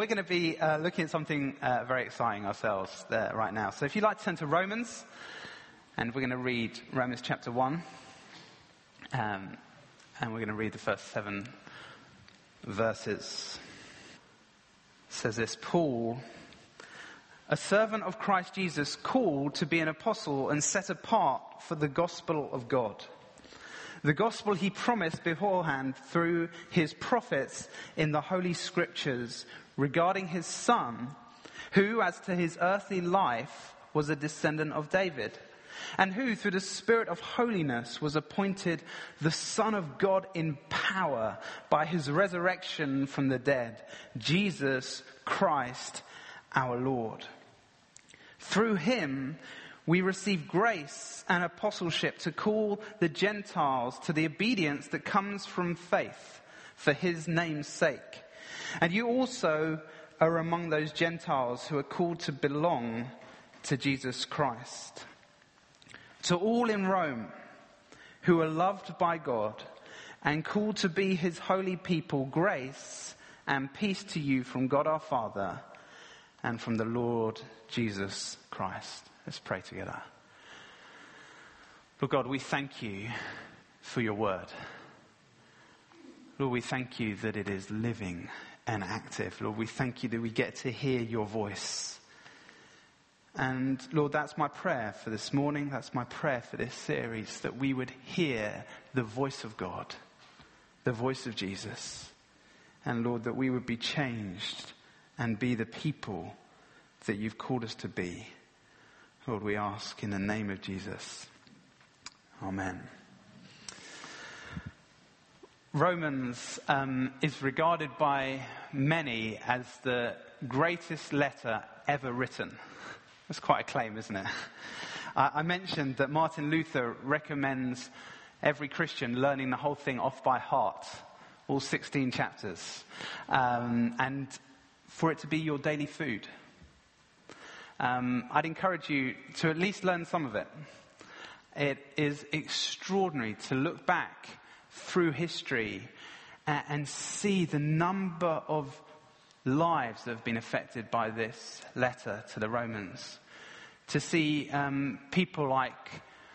we're going to be looking at something very exciting ourselves right now. So if you'd like to turn to Romans, and we're going to read Romans chapter 1, and we're going to read the first 7 verses. It says this: Paul, a servant of Christ Jesus, called to be an apostle and set apart for the gospel of God. The gospel he promised beforehand through his prophets in the Holy Scriptures regarding his Son, who, as to his earthly life, was a descendant of David, and who, through the Spirit of holiness, was appointed the Son of God in power by his resurrection from the dead, Jesus Christ our Lord. Through him we receive grace and apostleship to call the Gentiles to the obedience that comes from faith for his name's sake. And you also are among those Gentiles who are called to belong to Jesus Christ. To all in Rome who are loved by God and called to be his holy people, grace and peace to you from God our Father and from the Lord Jesus Christ. Let's pray together. Lord God, we thank you for your word. Lord, we thank you that it is living and active. Lord, we thank you that we get to hear your voice. And Lord, that's my prayer for this morning. That's my prayer for this series, that we would hear the voice of God, the voice of Jesus. And Lord, that we would be changed and be the people that you've called us to be. Lord, we ask in the name of Jesus. Amen. Romans is regarded by many as the greatest letter ever written. That's quite a claim, isn't it? I mentioned that Martin Luther recommends every Christian learning the whole thing off by heart, all 16 chapters, and for it to be your daily food. I'd encourage you to at least learn some of it. It is extraordinary to look back through history and see the number of lives that have been affected by this letter to the Romans. To see people like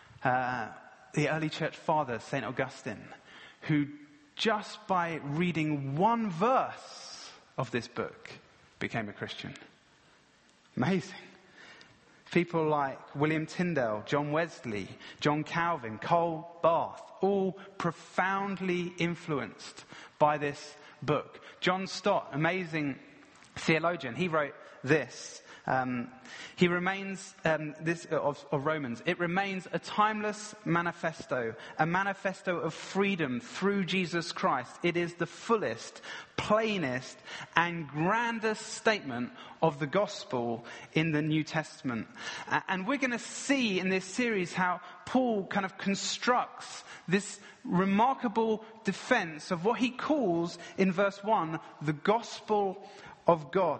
the early church father, St. Augustine, who just by reading one verse of this book became a Christian. Amazing. People like William Tyndale, John Wesley, John Calvin, Karl Barth, all profoundly influenced by this book. John Stott, amazing theologian, he wrote this. He remains, of Romans, it remains a timeless manifesto, a manifesto of freedom through Jesus Christ. It is the fullest, plainest, and grandest statement of the gospel in the New Testament. And we're going to see in this series how Paul kind of constructs this remarkable defense of what he calls in verse 1, the gospel of God.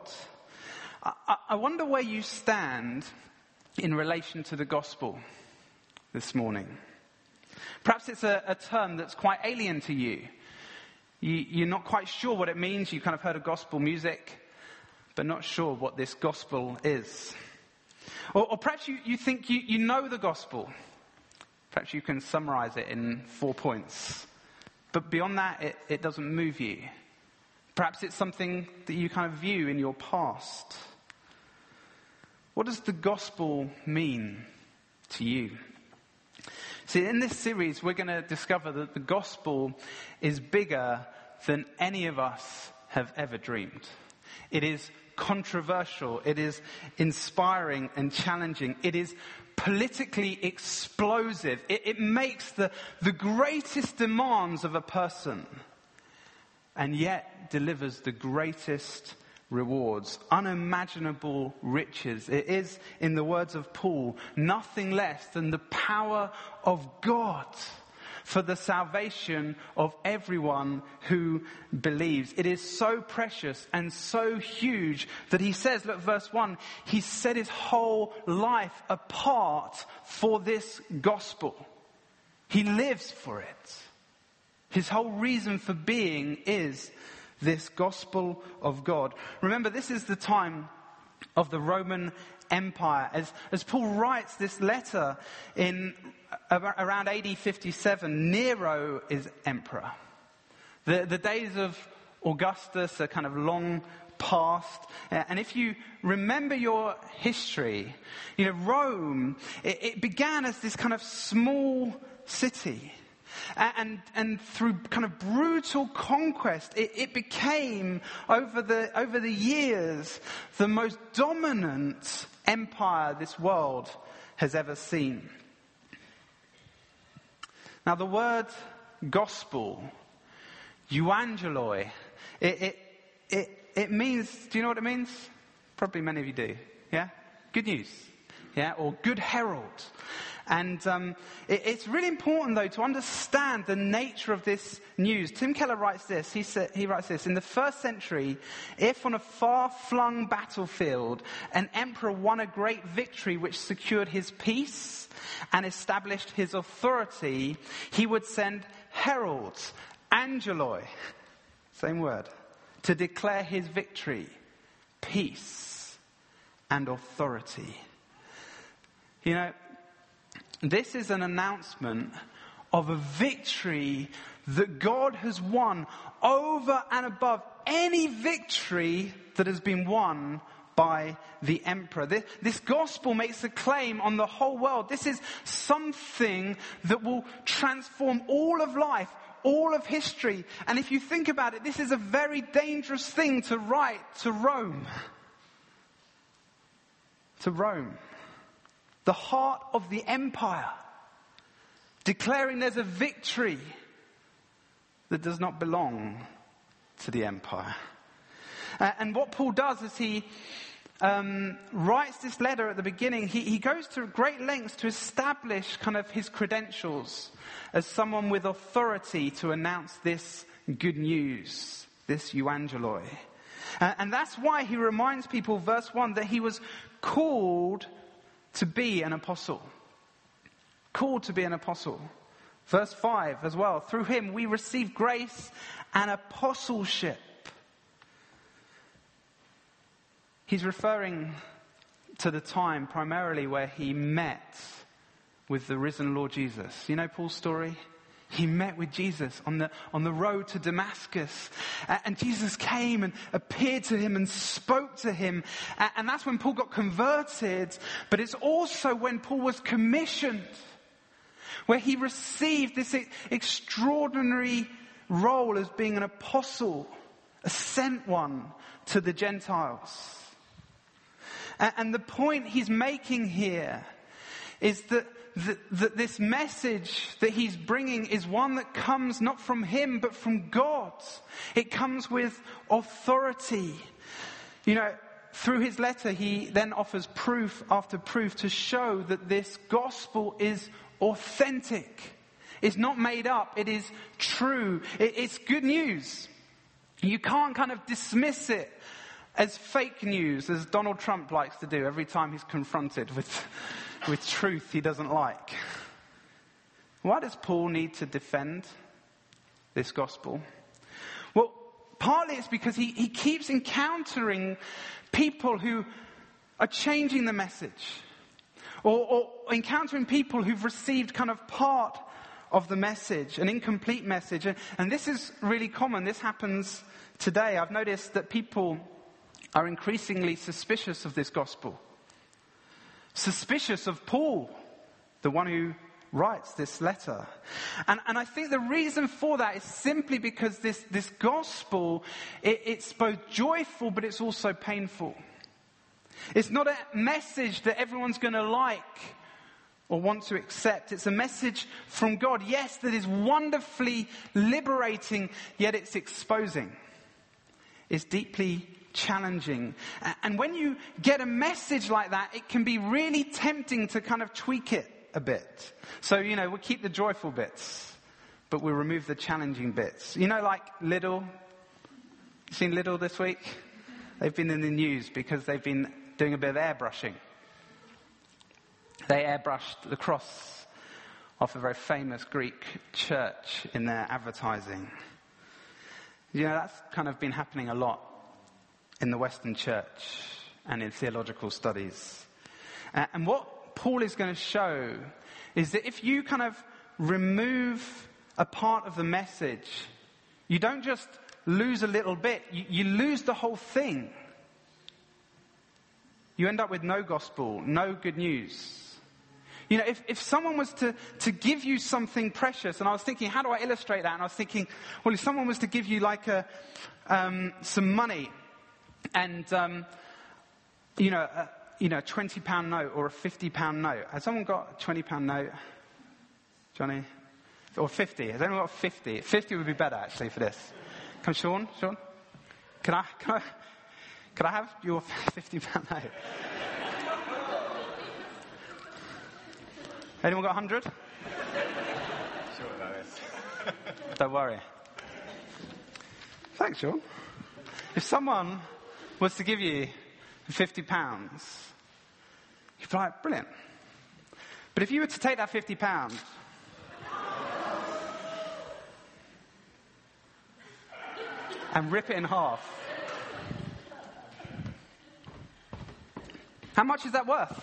I wonder where you stand in relation to the gospel this morning. Perhaps it's a term that's quite alien to you. You're not quite sure what it means. You kind of heard of gospel music, but not sure what this gospel is. Or perhaps you think you know the gospel. Perhaps you can summarize it in 4 points. But beyond that, it doesn't move you. Perhaps it's something that you kind of view in your past. What does the gospel mean to you? See, in this series, we're going to discover that the gospel is bigger than any of us have ever dreamed. It is controversial. It is inspiring and challenging. It is politically explosive. It makes the greatest demands of a person, and yet delivers the greatest rewards, unimaginable riches. It is, in the words of Paul, nothing less than the power of God for the salvation of everyone who believes. It is so precious and so huge that he says, look, verse 1, he set his whole life apart for this gospel. He lives for it. His whole reason for being is this gospel of God. Remember, this is the time of the Roman Empire. As Paul writes this letter in around AD 57, Nero is emperor. The days of Augustus are kind of long past. And if you remember your history, Rome, it began as this kind of small city. And through kind of brutal conquest, it became, over the years, the most dominant empire this world has ever seen. Now the word gospel, euangeloi, it means, do you know what it means? Probably many of you do. Yeah? Good news. Yeah? Or good herald. And it's really important, though, to understand the nature of this news. Tim Keller writes this. He writes this. In the first century, if on a far-flung battlefield, an emperor won a great victory which secured his peace and established his authority, he would send heralds, angeloi, same word, to declare his victory, peace, and authority. This is an announcement of a victory that God has won over and above any victory that has been won by the emperor. This gospel makes a claim on the whole world. This is something that will transform all of life, all of history. And if you think about it, this is a very dangerous thing to write to Rome. To Rome. The heart of the empire, declaring there's a victory that does not belong to the empire. And what Paul does is he writes this letter at the beginning. He goes to great lengths to establish kind of his credentials as someone with authority to announce this good news, this euangeloi. And that's why he reminds people, verse 1, that he was called to be an apostle. Called to be an apostle. Verse 5 as well. Through him we receive grace and apostleship. He's referring to the time primarily where he met with the risen Lord Jesus. You know Paul's story? He met with Jesus on the road to Damascus. And Jesus came and appeared to him and spoke to him. And that's when Paul got converted. But it's also when Paul was commissioned, where he received this extraordinary role as being an apostle, a sent one to the Gentiles. And the point he's making here is that this message that he's bringing is one that comes not from him, but from God. It comes with authority. Through his letter, he then offers proof after proof to show that this gospel is authentic. It's not made up. It is true. It's good news. You can't kind of dismiss it as fake news, as Donald Trump likes to do every time he's confronted with truth he doesn't like. Why does Paul need to defend this gospel? Well, partly it's because he keeps encountering people who are changing the message, or encountering people who've received kind of part of the message, an incomplete message. And this is really common. This happens today. I've noticed that people are increasingly suspicious of this gospel. Suspicious of Paul, the one who writes this letter. And I think the reason for that is simply because this gospel, it's both joyful, but it's also painful. It's not a message that everyone's going to like or want to accept. It's a message from God, yes, that is wonderfully liberating, yet it's exposing. It's deeply challenging. And when you get a message like that, it can be really tempting to kind of tweak it a bit. So, we'll keep the joyful bits, but we'll remove the challenging bits. Like Lidl. You seen Lidl this week? They've been in the news because they've been doing a bit of airbrushing. They airbrushed the cross off a very famous Greek church in their advertising. That's kind of been happening a lot in the Western church and in theological studies. And what Paul is going to show is that if you kind of remove a part of the message, you don't just lose a little bit, you lose the whole thing. You end up with no gospel, no good news. If someone was to give you something precious, and I was thinking, how do I illustrate that? And I was thinking, well, if someone was to give you like some money and, a £20 note or a £50 note. Has someone got a £20 note? Johnny? Or 50? Has anyone got 50? 50 would be better actually for this. Come, Sean? Can I have your £50 note? Anyone got 100? Sure about this. Don't worry. Thanks, Sean. If someone was to give you £50, you'd be like, brilliant. But if you were to take that £50 and rip it in half, how much is that worth?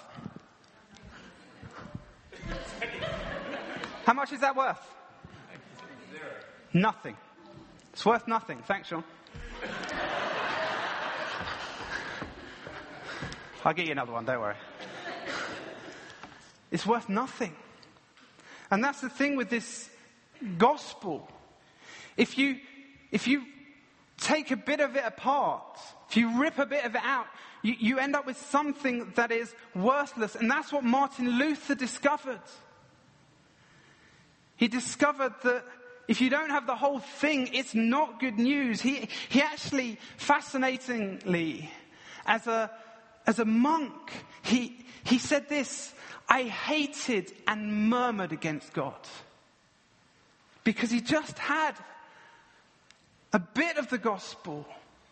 How much is that worth? Zero. Nothing. It's worth nothing. Thanks, Sean. I'll get you another one, don't worry. It's worth nothing. And that's the thing with this gospel. If you take a bit of it apart, if you rip a bit of it out, you end up with something that is worthless. And that's what Martin Luther discovered. He discovered that if you don't have the whole thing, it's not good news. He actually, fascinatingly, as a monk, he said this: I hated and murmured against God. Because he just had a bit of the gospel.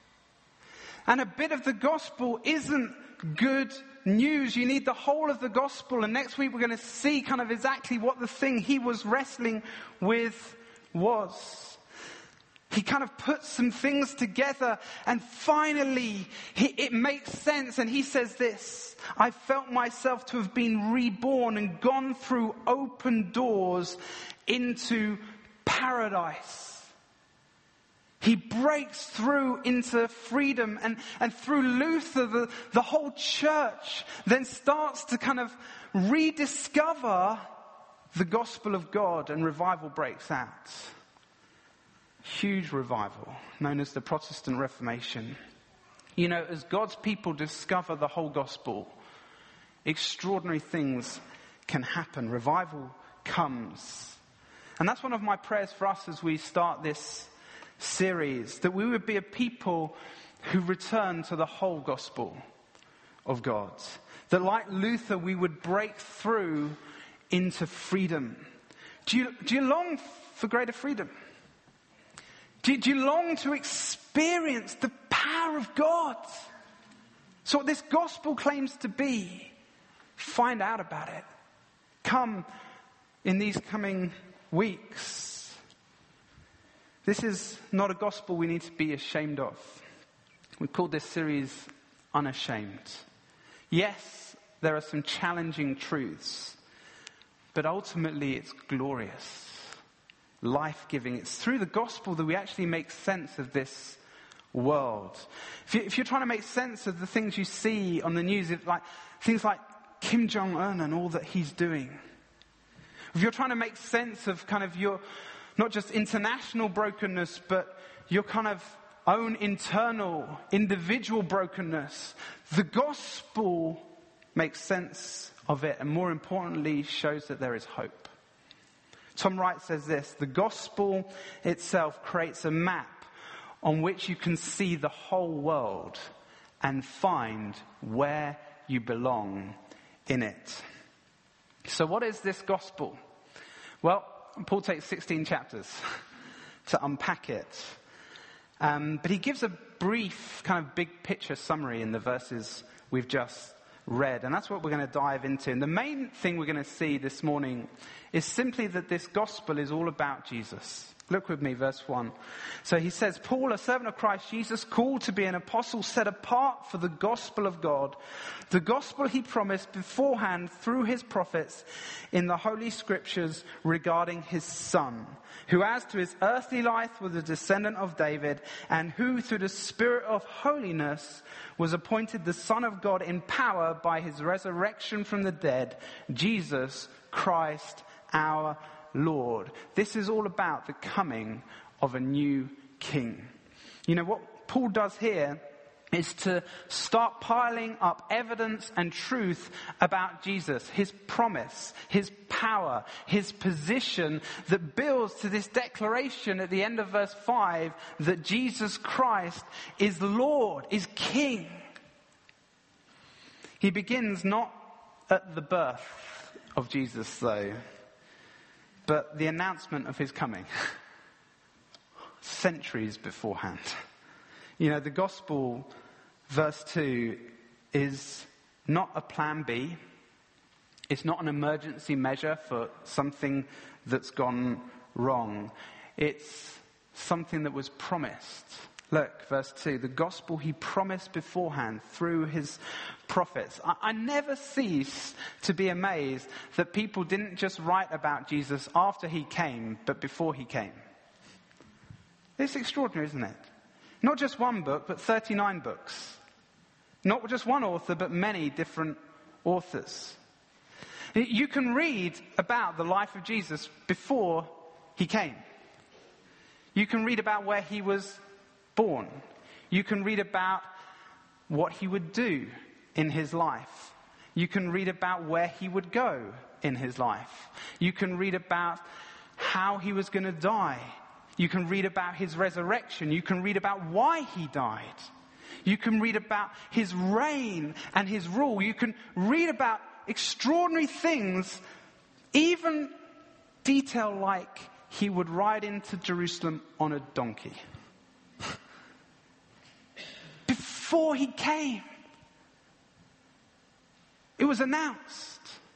And a bit of the gospel isn't good news. You need the whole of the gospel. And next week we're going to see kind of exactly what the thing he was wrestling with was. He kind of puts some things together and finally it makes sense. And he says this: I felt myself to have been reborn and gone through open doors into paradise. He breaks through into freedom, and through Luther, the whole church then starts to kind of rediscover the gospel of God, and revival breaks out. Huge revival, known as the Protestant Reformation. As God's people discover the whole gospel, extraordinary things can happen. Revival comes. And that's one of my prayers for us as we start this series, that we would be a people who return to the whole gospel of God. That like Luther, we would break through into freedom. Do you long for greater freedom? Do you long to experience the power of God? So what this gospel claims to be, find out about it. Come in these coming weeks. This is not a gospel we need to be ashamed of. We called this series Unashamed. Yes, there are some challenging truths, but ultimately it's glorious, life-giving. It's through the gospel that we actually make sense of this world. If you're trying to make sense of the things you see on the news, things like Kim Jong-un and all that he's doing. If you're trying to make sense of kind of your not just international brokenness, but your kind of own internal, individual brokenness, the gospel makes sense of it, and more importantly, shows that there is hope. Tom Wright says this: the gospel itself creates a map on which you can see the whole world and find where you belong in it. So what is this gospel? Well, Paul takes 16 chapters to unpack it. But he gives a brief kind of big picture summary in the verses we've just read. And that's what we're going to dive into. And the main thing we're going to see this morning is simply that this gospel is all about Jesus. Look with me, verse 1. So he says, Paul, a servant of Christ Jesus, called to be an apostle, set apart for the gospel of God, the gospel he promised beforehand through his prophets in the Holy Scriptures regarding his Son, who as to his earthly life was a descendant of David, and who through the Spirit of holiness was appointed the Son of God in power by his resurrection from the dead, Jesus Christ our Lord. This is all about the coming of a new king. You know, what Paul does here is to start piling up evidence and truth about Jesus, his promise, his power, his position that builds to this declaration at the end of verse 5 that Jesus Christ is Lord, is King. He begins not at the birth of Jesus, though, but the announcement of his coming, centuries beforehand. You know, the gospel, verse 2, is not a plan B. It's not an emergency measure for something that's gone wrong. It's something that was promised. Look, verse 2, the gospel he promised beforehand through his prophets. I never cease to be amazed that people didn't just write about Jesus after he came, but before he came. It's extraordinary, isn't it? Not just one book, but 39 books. Not just one author, but many different authors. You can read about the life of Jesus before he came. You can read about where he was born. You can read about what he would do in his life. You can read about where he would go in his life. You can read about how he was going to die. You can read about his resurrection. You can read about why he died. You can read about his reign and his rule. You can read about extraordinary things, even detail like he would ride into Jerusalem on a donkey. Before he came, it was announced.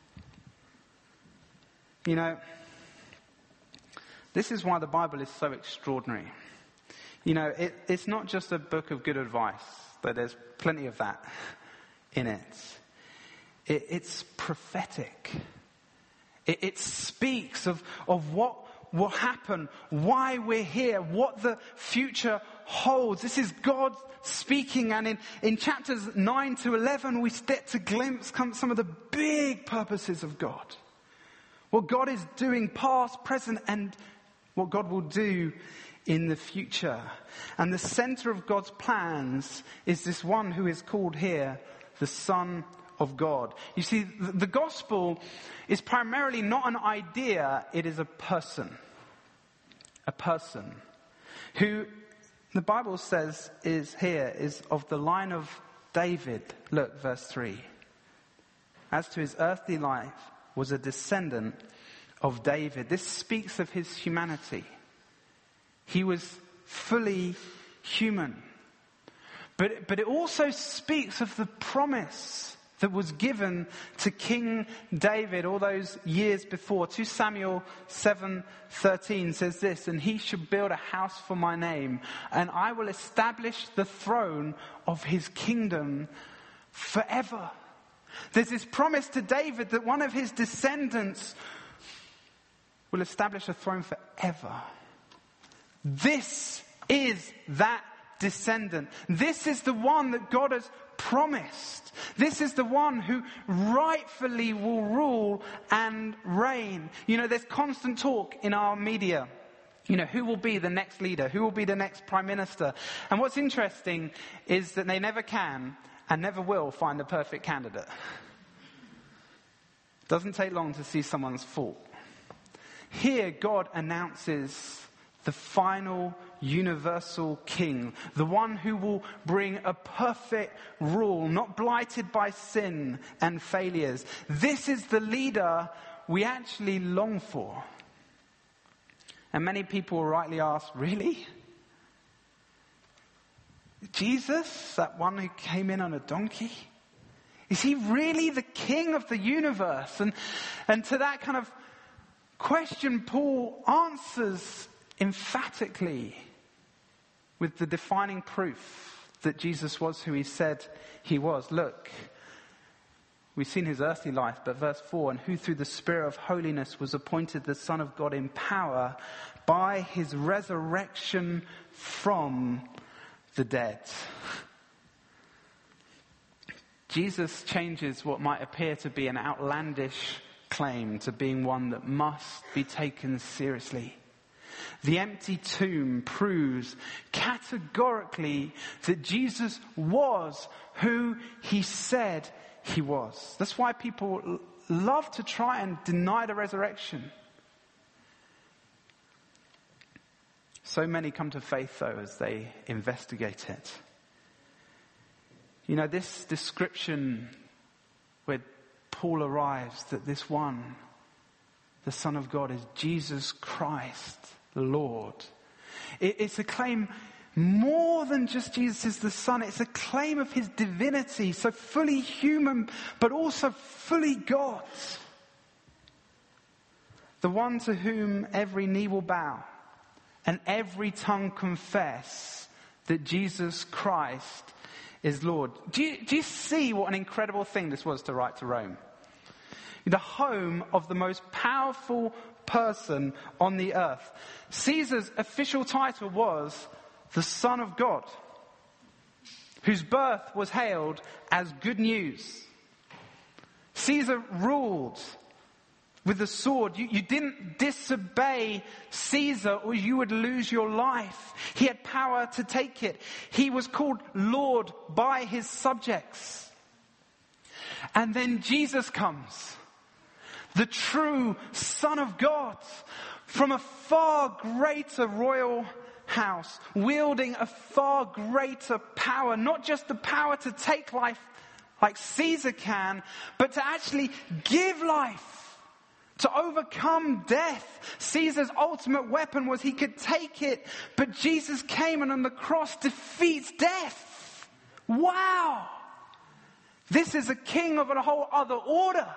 You know, this is why the Bible is so extraordinary. You know, it's not just a book of good advice, though there's plenty of that in it. It's prophetic. It speaks of what will happen, why we're here, what the future holds. This is God speaking, and in chapters 9 to 11 we get to glimpse some of the big purposes of God. What God is doing past, present, and what God will do in the future. And the center of God's plans is this one who is called here the Son of God. You see, the gospel is primarily not an idea, it is a person. A person who the Bible says is of the line of David. Look, verse 3. As to his earthly life was a descendant of David. This speaks of his humanity. He was fully human. But it also speaks of the promise that was given to King David all those years before. 2 Samuel 7:13 says this, and he shall build a house for my name, and I will establish the throne of his kingdom forever. There's this promise to David that one of his descendants will establish a throne forever. This is that descendant. This is the one that God has promised. This is the one who rightfully will rule and reign. You know, there's constant talk in our media. You know, who will be the next leader? Who will be the next prime minister? And what's interesting is that they never can and never will find the perfect candidate. It doesn't take long to see someone's fault. Here, God announces the final universal king, the one who will bring a perfect rule, not blighted by sin and failures. This is the leader we actually long for. And many people rightly ask, really? Jesus, that one who came in on a donkey? Is he really the king of the universe? And to that kind of question, Paul answers emphatically with the defining proof that Jesus was who he said he was. Look, we've seen his earthly life, but verse 4, and who through the Spirit of holiness was appointed the Son of God in power by his resurrection from the dead. Jesus changes what might appear to be an outlandish claim to being one that must be taken seriously. The empty tomb proves categorically that Jesus was who he said he was. That's why people love to try and deny the resurrection. So many come to faith, though, as they investigate it. You know, this description where Paul arrives that this one, the Son of God, is Jesus Christ, the Lord. It's a claim more than just Jesus is the Son. It's a claim of his divinity, so fully human, but also fully God. The one to whom every knee will bow and every tongue confess that Jesus Christ is Lord. Do you see what an incredible thing this was to write to Rome? The home of the most powerful person on the earth. Caesar's official title was the Son of God, whose birth was hailed as good news. Caesar ruled with the sword. You didn't disobey Caesar or you would lose your life. He had power to take it. He was called Lord by his subjects. And then Jesus comes, the true Son of God, from a far greater royal house, wielding a far greater power, not just the power to take life like Caesar can, but to actually give life. To overcome death. Caesar's ultimate weapon was he could take it, but Jesus came and on the cross defeats death. Wow! This is a king of a whole other order.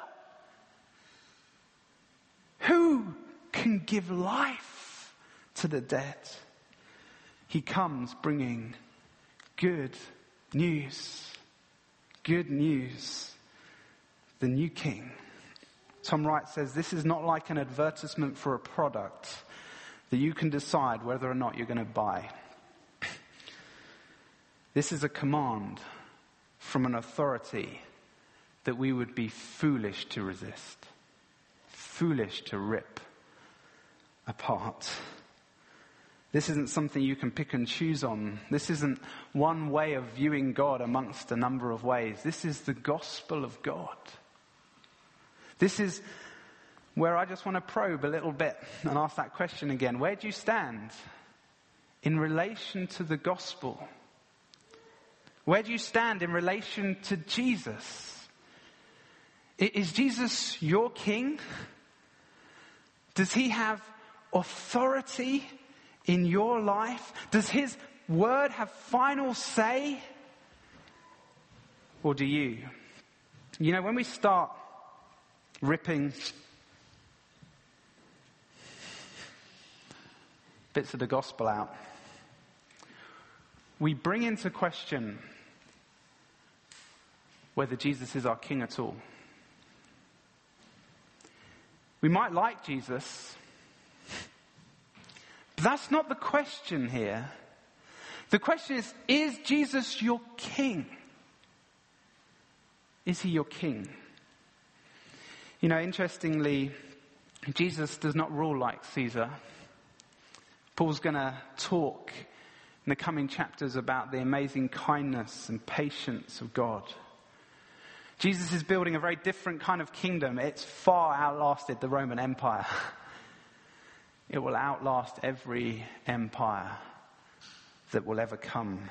Who can give life to the dead? He comes bringing good news. Good news. The new king. Tom Wright says this is not like an advertisement for a product that you can decide whether or not you're going to buy. This is a command from an authority that we would be foolish to resist, foolish to rip apart. This isn't something you can pick and choose on. This isn't one way of viewing God amongst a number of ways. This is the gospel of God. This is where I just want to probe a little bit and ask that question again. Where do you stand in relation to the gospel? Where do you stand in relation to Jesus? Is Jesus your king? Does he have authority in your life? Does his word have final say? Or do you? You know, when we start ripping bits of the gospel out, we bring into question whether Jesus is our king at all. We might like Jesus, but that's not the question here. The question is Jesus your king? Is he your king? You know, interestingly, Jesus does not rule like Caesar. Paul's going to talk in the coming chapters about the amazing kindness and patience of God. Jesus is building a very different kind of kingdom. It's far outlasted the Roman Empire. It will outlast every empire that will ever come.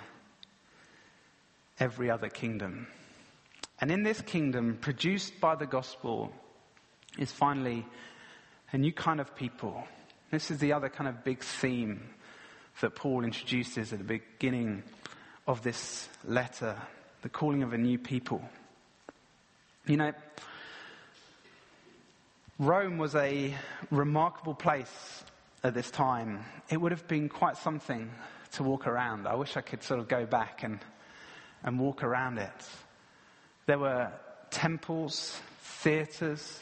Every other kingdom. And in this kingdom, produced by the gospel, is finally a new kind of people. This is the other kind of big theme that Paul introduces at the beginning of this letter. The calling of a new people. You know, Rome was a remarkable place at this time, it would have been quite something to walk around. I wish I could sort of go back and walk around it. There were temples, theatres,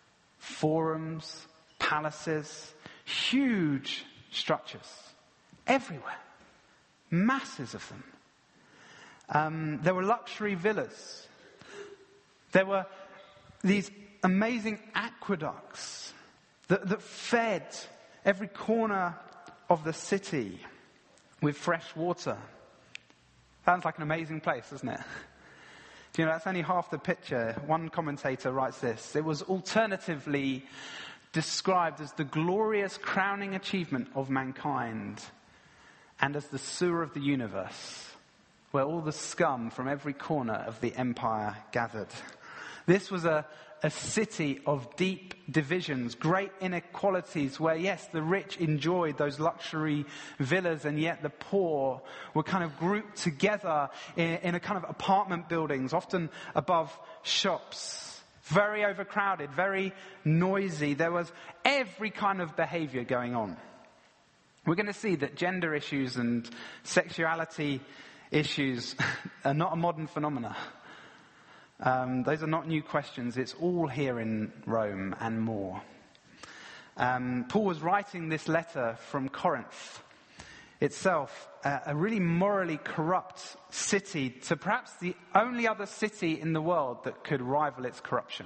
forums, palaces, huge structures everywhere, masses of them. There were luxury villas. There were these amazing aqueducts that fed every corner of the city with fresh water. Sounds like an amazing place, doesn't it? Do you know, that's only half the picture. One commentator writes this: it was alternatively described as the glorious crowning achievement of mankind and as the sewer of the universe, where all the scum from every corner of the empire gathered. This was a city of deep divisions, great inequalities, where, yes, the rich enjoyed those luxury villas, and yet the poor were kind of grouped together in a kind of apartment buildings, often above shops. Very overcrowded, very noisy. There was every kind of behavior going on. We're going to see that gender issues and sexuality issues are not a modern phenomena. Those are not new questions. It's all here in Rome and more. Paul was writing this letter from Corinth itself, a really morally corrupt city, to perhaps the only other city in the world that could rival its corruption.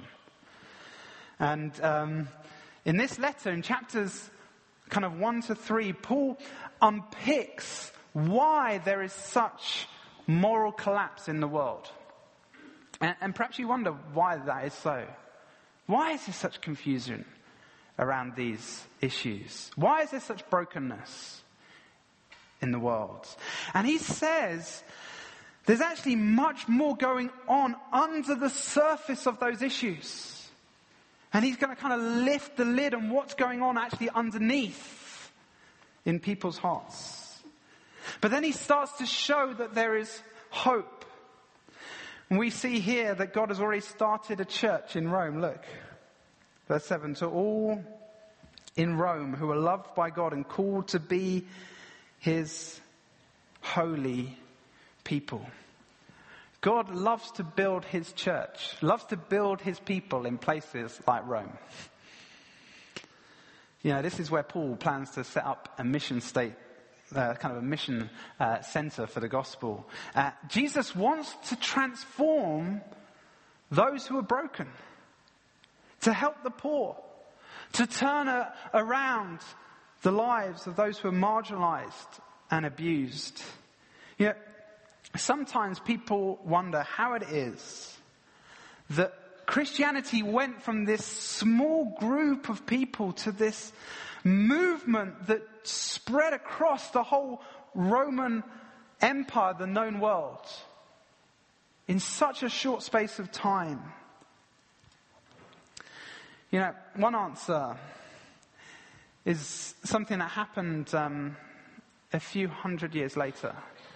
And in this letter, in chapters kind of 1 to 3, Paul unpicks why there is such moral collapse in the world. And perhaps you wonder why that is so. Why is there such confusion around these issues? Why is there such brokenness in the world? And he says there's actually much more going on under the surface of those issues. And he's going to kind of lift the lid on what's going on actually underneath in people's hearts. But then he starts to show that there is hope. And we see here that God has already started a church in Rome. Look, verse 7, to all in Rome who are loved by God and called to be his holy people. God loves to build his church, loves to build his people in places like Rome. You know, this is where Paul plans to set up a mission mission center for the gospel. Jesus wants to transform those who are broken, to help the poor, to turn around the lives of those who are marginalized and abused. You know, sometimes people wonder how it is that Christianity went from this small group of people to this movement that spread across the whole Roman Empire, the known world, in such a short space of time. You know, one answer is something that happened a few hundred years later.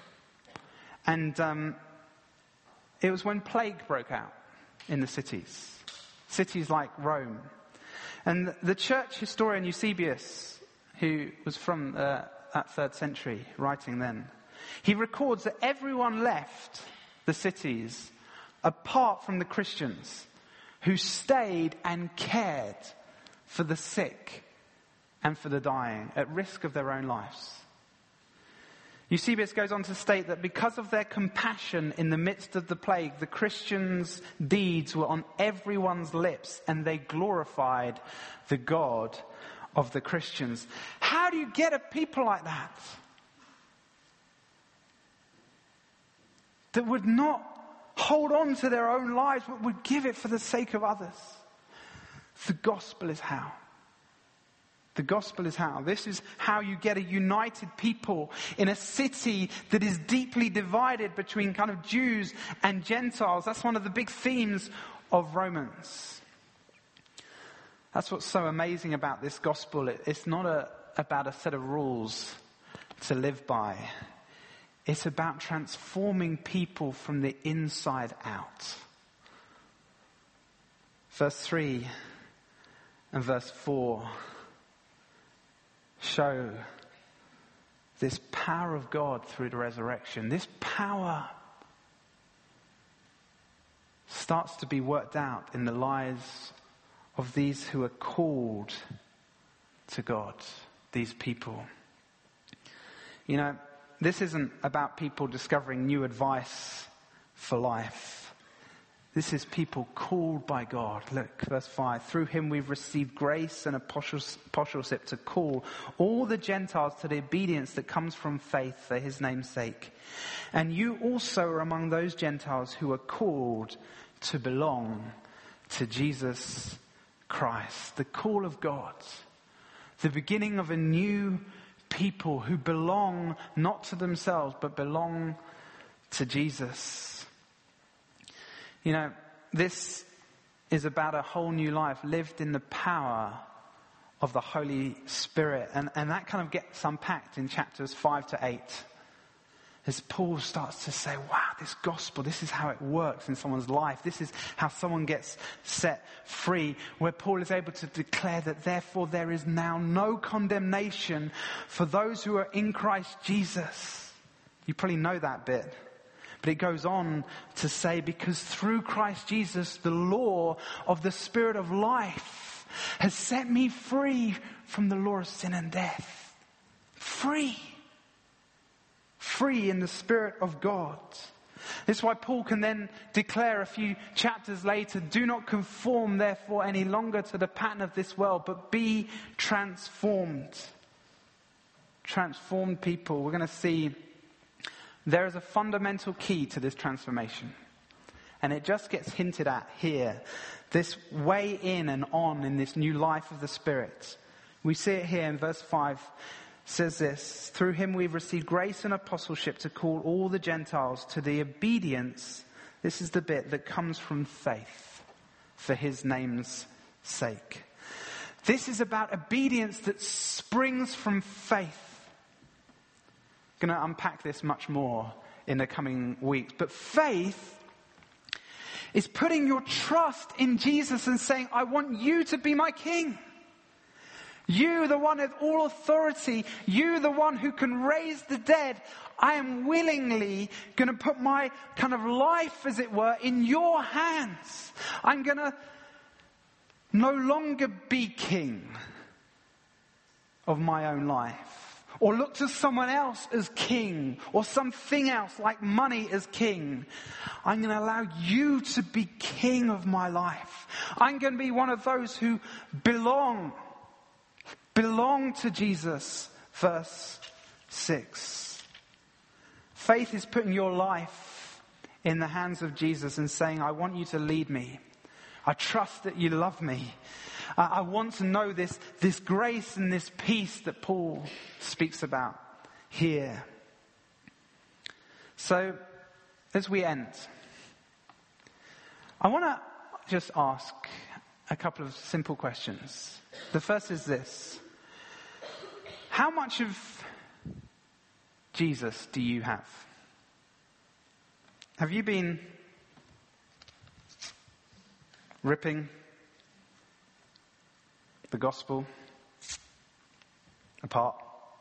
And it was when plague broke out in the cities like Rome. And the church historian Eusebius, who was from that 3rd century, writing then, he records that everyone left the cities apart from the Christians who stayed and cared for the sick and for the dying at risk of their own lives. Eusebius goes on to state that because of their compassion in the midst of the plague, the Christians' deeds were on everyone's lips and they glorified the God of the Christians. How do you get a people like that? That would not hold on to their own lives, but would give it for the sake of others. The gospel is how. The gospel is how. This is how you get a united people in a city that is deeply divided between kind of Jews and Gentiles. That's one of the big themes of Romans. That's what's so amazing about this gospel. It's not about a set of rules to live by. It's about transforming people from the inside out. Verse 3 and verse 4. show this power of God through the resurrection. This power starts to be worked out in the lives of these who are called to God, these people. You know, this isn't about people discovering new advice for life. This is people called by God. Look, verse 5. Through him we've received grace and apostleship to call all the Gentiles to the obedience that comes from faith for his name's sake. And you also are among those Gentiles who are called to belong to Jesus Christ. The call of God. The beginning of a new people who belong not to themselves but belong to Jesus. You know, this is about a whole new life lived in the power of the Holy Spirit. And that kind of gets unpacked in chapters 5 to 8. As Paul starts to say, wow, this gospel, this is how it works in someone's life. This is how someone gets set free. Where Paul is able to declare that therefore there is now no condemnation for those who are in Christ Jesus. You probably know that bit. But it goes on to say, because through Christ Jesus, the law of the Spirit of life has set me free from the law of sin and death. Free. Free in the Spirit of God. This is why Paul can then declare a few chapters later, do not conform therefore any longer to the pattern of this world, but be transformed. Transformed people. We're going to see there is a fundamental key to this transformation. And it just gets hinted at here. This way in and on in this new life of the Spirit. We see it here in verse 5. Says this, through him we've received grace and apostleship to call all the Gentiles to the obedience, this is the bit that comes from faith for his name's sake. This is about obedience that springs from faith. I'm going to unpack this much more in the coming weeks. But faith is putting your trust in Jesus and saying, I want you to be my king. You, the one with all authority, you, the one who can raise the dead, I am willingly going to put my kind of life, as it were, in your hands. I'm going to no longer be king of my own life, or look to someone else as king, or something else like money as king. I'm going to allow you to be king of my life. I'm going to be one of those who belong to Jesus. Verse 6. Faith is putting your life in the hands of Jesus and saying, I want you to lead me. I trust that you love me. I want to know this grace and this peace that Paul speaks about here. So, as we end, I want to just ask a couple of simple questions. The first is this. How much of Jesus do you have? Have you been ripping the gospel apart?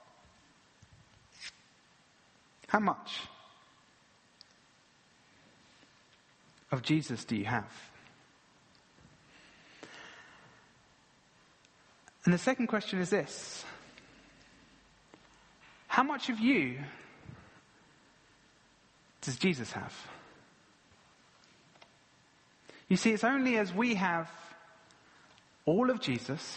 How much of Jesus do you have? And the second question is this. How much of you does Jesus have? You see, it's only as we have all of Jesus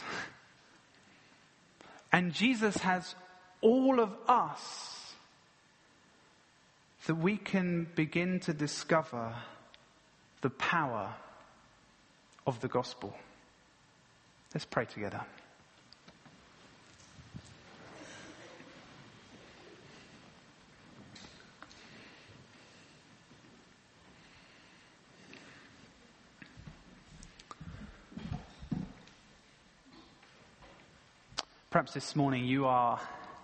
and Jesus has all of us that we can begin to discover the power of the gospel. Let's pray together. Perhaps this morning you are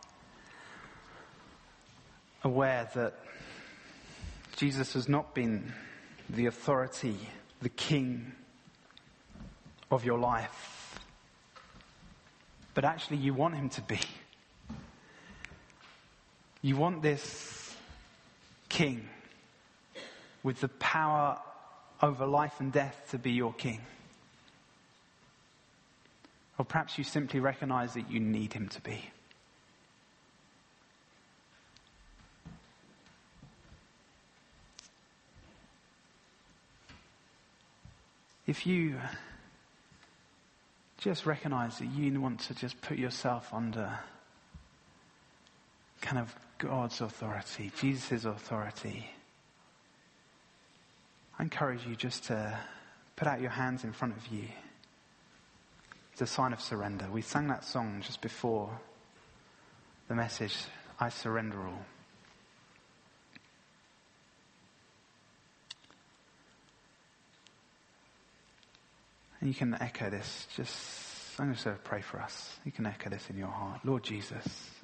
aware that Jesus has not been the authority, the king of your life, but actually you want him to be. You want this king with the power over life and death to be your king. Or perhaps you simply recognize that you need him to be. If you just recognize that you want to just put yourself under kind of God's authority, Jesus' authority, I encourage you just to put out your hands in front of you. It's a sign of surrender. We sang that song just before the message, I surrender all. And you can echo this. I'm just going to pray for us. You can echo this in your heart. Lord Jesus,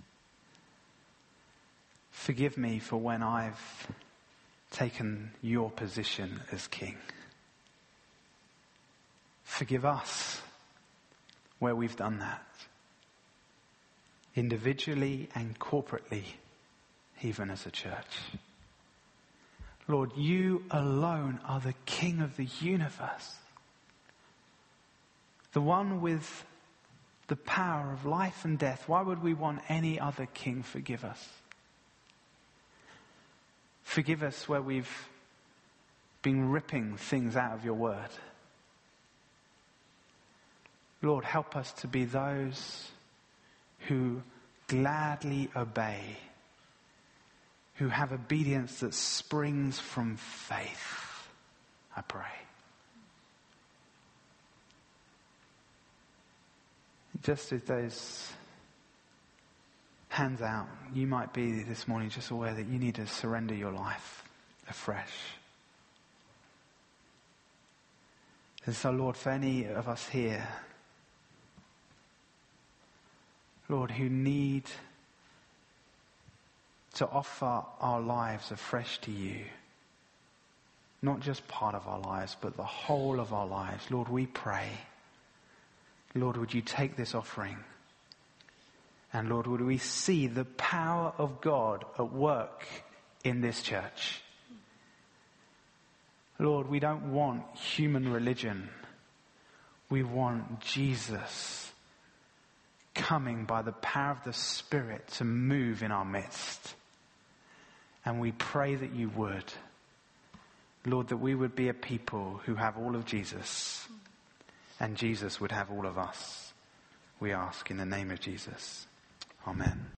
forgive me for when I've taken your position as king. Forgive us where we've done that. Individually and corporately, even as a church. Lord, you alone are the King of the universe. The one with the power of life and death. Why would we want any other king? Forgive us. Forgive us where we've been ripping things out of your word. Lord, help us to be those who gladly obey, who have obedience that springs from faith, I pray. Just as those hands out, you might be this morning just aware that you need to surrender your life afresh. And so, Lord, for any of us here, Lord, who need to offer our lives afresh to you, not just part of our lives, but the whole of our lives, Lord, we pray. Lord, would you take this offering? And Lord, would we see the power of God at work in this church? Lord, we don't want human religion. We want Jesus coming by the power of the Spirit to move in our midst. And we pray that you would. Lord, that we would be a people who have all of Jesus. And Jesus would have all of us. We ask in the name of Jesus. Amen.